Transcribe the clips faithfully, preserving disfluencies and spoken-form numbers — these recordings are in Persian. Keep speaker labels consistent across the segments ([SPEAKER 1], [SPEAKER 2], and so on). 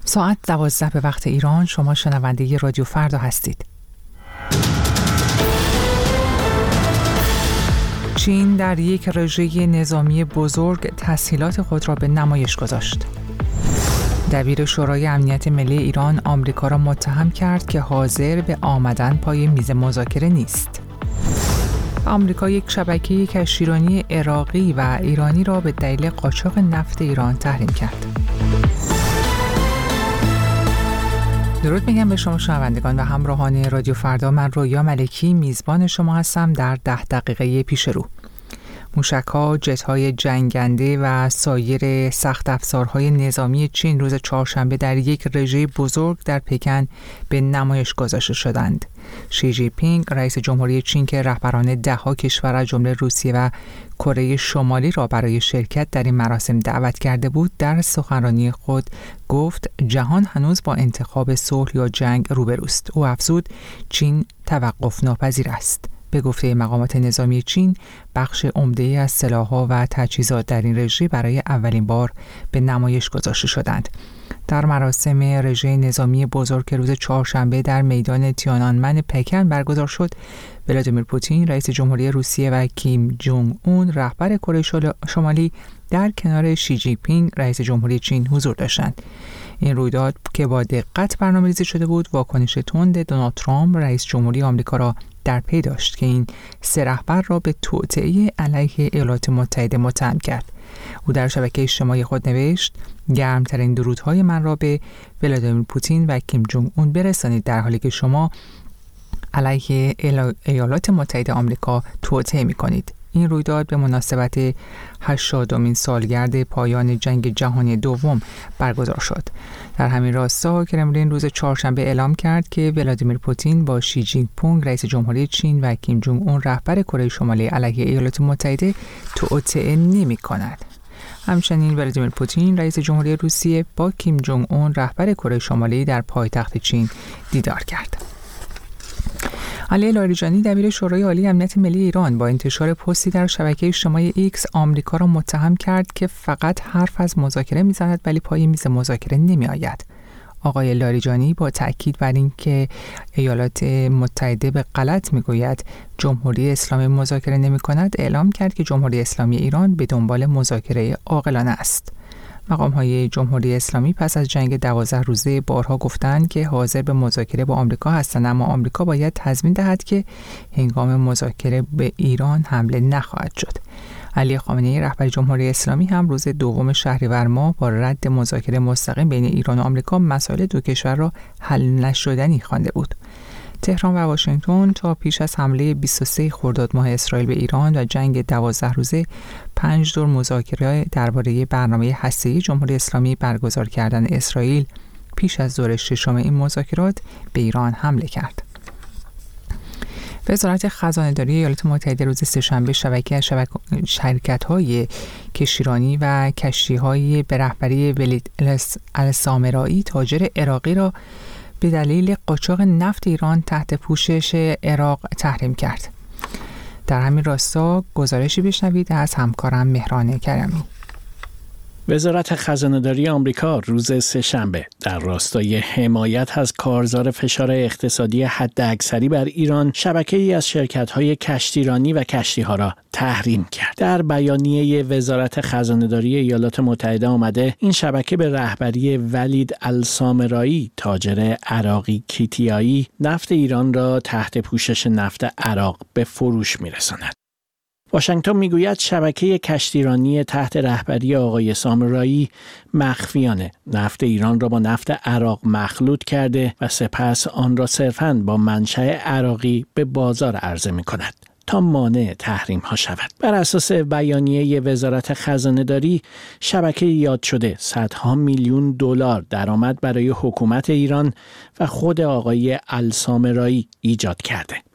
[SPEAKER 1] ساعت دوازده به وقت ایران. شما شنونده رادیو فردا هستید. چین در یک رژه نظامی بزرگ تسهیلات خود را به نمایش گذاشت. دبیر شورای امنیت ملی ایران آمریکا را متهم کرد که حاضر به آمدن پای میز مذاکره نیست. آمریکا یک شبکه کشتیرانی عراقی و ایرانی را به دلیل قاچاق نفت ایران تحریم کرد. درود میگم به شما شنوندگان و همراهان رادیو فردا. من رویا ملکی میزبان شما هستم در ده دقیقه پیش رو. موشک‌ها، جت‌های جنگنده و سایر سخت افزارهای نظامی چین روز چهارشنبه در یک رژه بزرگ در پکن به نمایش گذاشته شدند. شی جی پینگ رئیس جمهوری چین که رهبران ده‌ها کشور از جمله روسیه و کره شمالی را برای شرکت در این مراسم دعوت کرده بود، در سخنرانی خود گفت جهان هنوز با انتخاب صلح یا جنگ روبروست. او افزود چین توقف ناپذیر است. به گفته مقامات نظامی چین، بخش عمده‌ای از سلاح‌ها و تجهیزات در این رژه برای اولین بار به نمایش گذاشته شدند. در مراسم رژه نظامی بزرگ که روز چهارشنبه در میدان تیانانمن پکن برگزار شد، ولادیمیر پوتین رئیس جمهوری روسیه و کیم جونگ اون رهبر کره شمالی در کنار شی جی پینگ رئیس جمهوری چین حضور داشتند. این رویداد که با دقت برنامه‌ریزی شده بود، واکنش تند دونالد ترامپ رئیس جمهوری آمریکا را در پی داشت که این سه رهبر را به توطئه علیه ایالات متحده متهم کرد. او در شبکه اجتماعی خود نوشت: گرمترین درودهای من را به ولادیمیر پوتین و کیم جونگ اون برسانید، در حالی که شما علیه ایالات متحده آمریکا توطئه می‌کنید. این رویداد به مناسبت هشتادمین سالگرد پایان جنگ جهانی دوم برگزار شد. در همین راستا کرملین روز چهارشنبه اعلام کرد که ولادیمیر پوتین با شی جین پینگ رئیس جمهوری چین و کیم جونگ اون رهبر کره شمالی علیه ایالات متحده توطئه نمی‌کند. همچنین ولادیمیر پوتین رئیس جمهوری روسیه با کیم جونگ اون رهبر کره شمالی در پایتخت چین دیدار کرد. علی لاریجانی دبیر شورای عالی امنیت ملی ایران با انتشار پستی در شبکه اجتماعی ایکس آمریکا را متهم کرد که فقط حرف از مذاکره می‌زند ولی پای میز مذاکره نمی‌آید. آقای لاریجانی با تأکید بر این که ایالات متحده به غلط می‌گوید جمهوری اسلامی مذاکره نمی‌کند، اعلام کرد که جمهوری اسلامی ایران به دنبال مذاکره عاقلانه است. مقام‌های جمهوری اسلامی پس از جنگ دوازده روزه بارها گفتند که حاضر به مذاکره با آمریکا هستند، اما آمریکا باید تضمین دهد که هنگام مذاکره به ایران حمله نخواهد شد. علی خامنه‌ای رهبر جمهوری اسلامی هم روز دوم شهریور ماه با رد مذاکره مستقیم بین ایران و آمریکا مسائل دو کشور را حل نشدنی خوانده بود. تهران و واشنگتن تا پیش از حمله بیست و سوم خرداد ماه اسرائیل به ایران و جنگ دوازده روزه پنج دور مذاکره درباره برنامه هسته‌ای جمهوری اسلامی برگزار کردن اسرائیل پیش از دور ششم این مذاکرات به ایران حمله کرد. وزارت خزانه‌داری ایالات متحده روز سه‌شنبه شبکه از شبک... شرکت‌های کشتیرانی و کشتی‌های به رهبری ولید السامرایی تاجر عراقی را به دلیل قاچاق نفت ایران تحت پوشش عراق تحریم کرد. در همین راستا گزارشی بشنوید از همکارم مهران کرمی.
[SPEAKER 2] وزارت خزانه‌داری آمریکا روز سه‌شنبه در راستای حمایت از کارزار فشار اقتصادی حداکثری بر ایران، شبکه‌ای از شرکت‌های کشتیرانی و کشتی‌ها را تحریم کرد. در بیانیه وزارت خزانه‌داری ایالات متحده آمده این شبکه به رهبری ولید السامرایی تاجر عراقی کیتیایی نفت ایران را تحت پوشش نفت عراق به فروش می‌رساند. واشنگتن میگوید شبکه کشتیرانی تحت رهبری آقای سامرایی مخفیانه نفت ایران را با نفت عراق مخلوط کرده و سپس آن را صرفاً با منشأ عراقی به بازار عرضه می‌کند تا مانع تحریم ها شود. بر اساس بیانیه وزارت خزانه‌داری، شبکه یاد شده صدها میلیون دلار درآمد برای حکومت ایران و خود آقای السامرایی ایجاد کرده.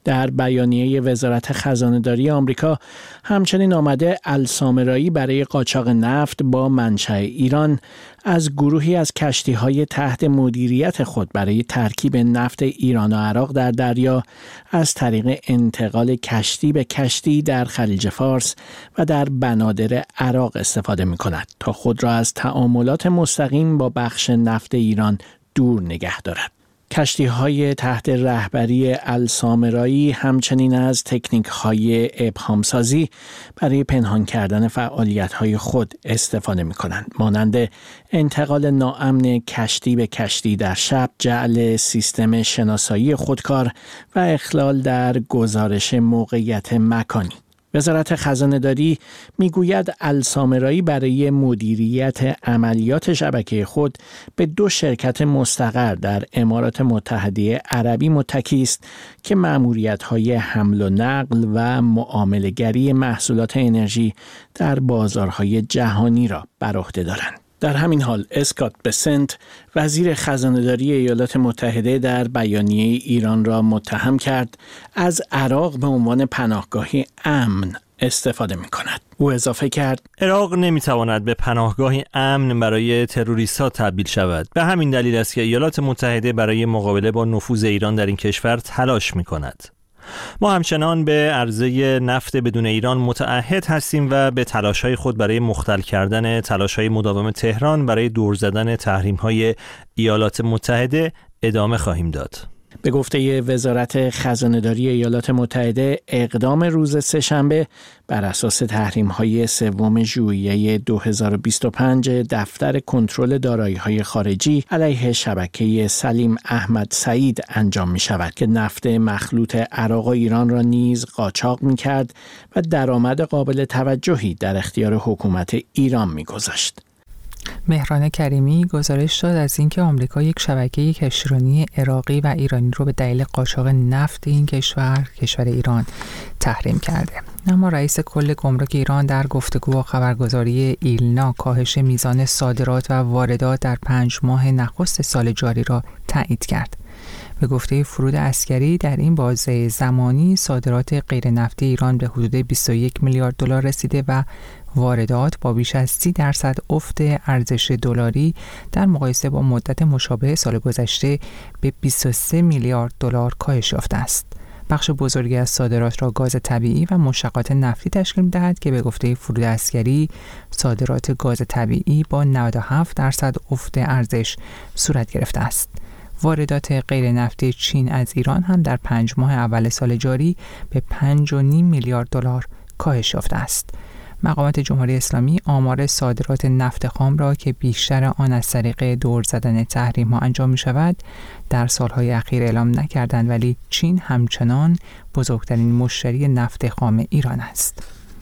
[SPEAKER 2] در بیانیه وزارت خزانه‌داری آمریکا همچنین آمده السامرایی برای قاچاق نفت با منشأ ایران از گروهی از کشتی‌های تحت مدیریت خود برای ترکیب نفت ایران و عراق در دریا از طریق انتقال کشتی به کشتی در خلیج فارس و در بنادر عراق استفاده می‌کند تا خود را از تعاملات مستقیم با بخش نفت ایران دور نگه دارد. کشتی‌های تحت رهبری السامرایی همچنین از تکنیک‌های ابهام‌سازی برای پنهان کردن فعالیت‌های خود استفاده می‌کنند، مانند انتقال ناامن کشتی به کشتی در شب، جعل سیستم شناسایی خودکار و اخلال در گزارش موقعیت مکانی. وزارت خزانه‌داری میگوید السامرایی برای مدیریت عملیات شبکه خود به دو شرکت مستقر در امارات متحده عربی متکی است که مأموریت‌های حمل و نقل و معامله‌گری محصولات انرژی در بازارهای جهانی را بر عهده دارند. در همین حال اسکات بسنت وزیر خزانه‌داری ایالات متحده در بیانیه ایران را متهم کرد از عراق به عنوان پناهگاهی امن استفاده می‌کند. او اضافه کرد:
[SPEAKER 3] عراق نمی‌تواند به پناهگاهی امن برای تروریست‌ها تبدیل شود. به همین دلیل است که ایالات متحده برای مقابله با نفوذ ایران در این کشور تلاش می‌کند. ما همچنان به عرضه نفت بدون ایران متعهد هستیم و به تلاش‌های خود برای مختل کردن تلاش‌های مداوم تهران برای دور زدن تحریم‌های ایالات متحده ادامه خواهیم داد.
[SPEAKER 2] به گفته وزارت خزانه‌داری ایالات متحده، اقدام روز سه‌شنبه بر اساس تحریم‌های سوم ژوئیه دو هزار و بیست و پنج دفتر کنترل دارایی‌های خارجی علیه شبکه سلیم احمد سعید انجام می‌شود که نفت مخلوط عراق و ایران را نیز قاچاق می‌کرد و درآمد قابل توجهی در اختیار حکومت ایران می‌گذاشت.
[SPEAKER 1] مهران کریمی گزارش داد از اینکه آمریکا یک شبکه کشتیرانی عراقی و ایرانی رو به دلیل قاچاق نفت این کشور کشور ایران تحریم کرده. اما رئیس کل گمرک ایران در گفتگو با خبرگزاری ایلنا کاهش میزان صادرات و واردات در پنج ماه نخست سال جاری را تایید کرد. به گفته فرود عسکری در این بازه زمانی صادرات غیر نفتی ایران به حدود بیست و یک میلیارد دلار رسیده و واردات با بیش از سی درصد افت ارزش دلاری در مقایسه با مدت مشابه سال گذشته به بیست و سه میلیارد دلار کاهش یافته است. بخش بزرگی از صادرات را گاز طبیعی و مشتقات نفتی تشکیل می‌دهد که به گفته فرود عسکری صادرات گاز طبیعی با نود و هفت درصد افت ارزش صورت گرفته است. واردات غیر نفتی چین از ایران هم در پنج ماه اول سال جاری به پنج و نیم میلیارد دلار کاهش یافته است. مقامات جمهوری اسلامی آمار صادرات نفت خام را که بیشتر آن از طریق دور زدن تحریم ها انجام می شود در سالهای اخیر اعلام نکردند، ولی چین همچنان بزرگترین مشتری نفت خام ایران است.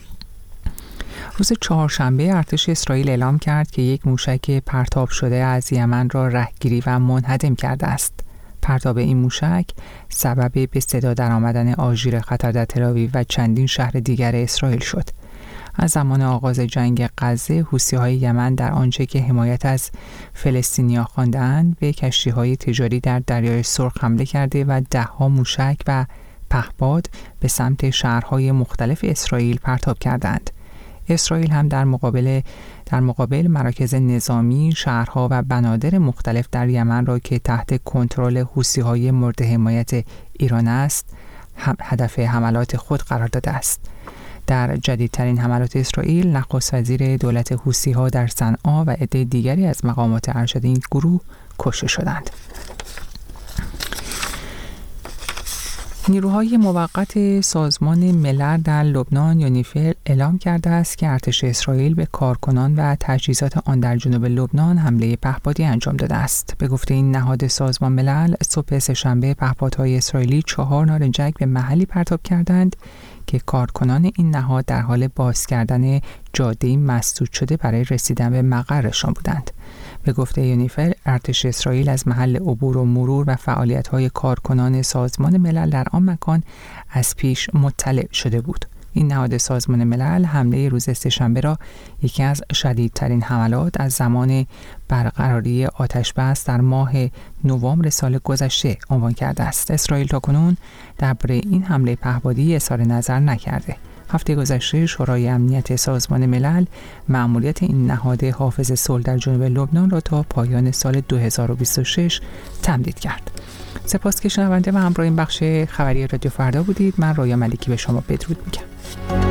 [SPEAKER 1] روز چهارشنبه ارتش اسرائیل اعلام کرد که یک موشک پرتاب شده از یمن را رهگیری و منهدم کرده است. پرتاب این موشک سبب به صدا درآمدن آژیر خطر در تل‌آویو و چندین شهر دیگر اسرائیل شد. از زمان آغاز جنگ غزه، حوثی‌های یمن در آنچه که حمایت از فلسطینی‌ها خوانده‌اند به کشتی‌های تجاری در دریای سرخ حمله کرده و ده‌ها موشک و پهپاد به سمت شهرهای مختلف اسرائیل پرتاب کردند. اسرائیل هم در مقابل در مقابل مراکز نظامی، شهرها و بنادر مختلف در یمن را که تحت کنترل حوثی‌های مورد حمایت ایران است، هدف حملات خود قرار داده است. در جدیدترین حملات اسرائیل، نخست وزیر دولت حوثی‌ها در صنعا و عده دیگری از مقامات ارشد این گروه کشته شدند. نیروهای موقت سازمان ملل در لبنان یونیفیل اعلام کرده است که ارتش اسرائیل به کارکنان و تجهیزات آن در جنوب لبنان حمله پهپادی انجام داده است. به گفته این نهاد سازمان ملل، صبح سه‌شنبه پهپادهای اسرائیلی چهار نارنجک به محلی پرتاب کردند که کارکنان این نهاد در حال باز کردن جاده‌ای مسدود شده برای رسیدن به مقرشان بودند. به گفته یونیفیل، ارتش اسرائیل از محل عبور و مرور و فعالیت‌های کارکنان سازمان ملل در آن مکان از پیش مطلع شده بود. این نهاد سازمان ملل حمله روز سه‌شنبه را یکی از شدیدترین حملات از زمان برقراری آتش بس در ماه نوامبر سال گذشته عنوان کرده است. اسرائیل تاکنون درباره این حمله پهپادی اظهار نظر نکرده. هفته گذشته شورای امنیت سازمان ملل مأموریت این نهاد حافظ صلح در جنوب لبنان را تا پایان سال دو هزار و بیست و شش تمدید کرد. سپاس که شنونده و همراه این بخش خبری رادیو فردا بودید. من رویا ملکی به شما بدرود میگم.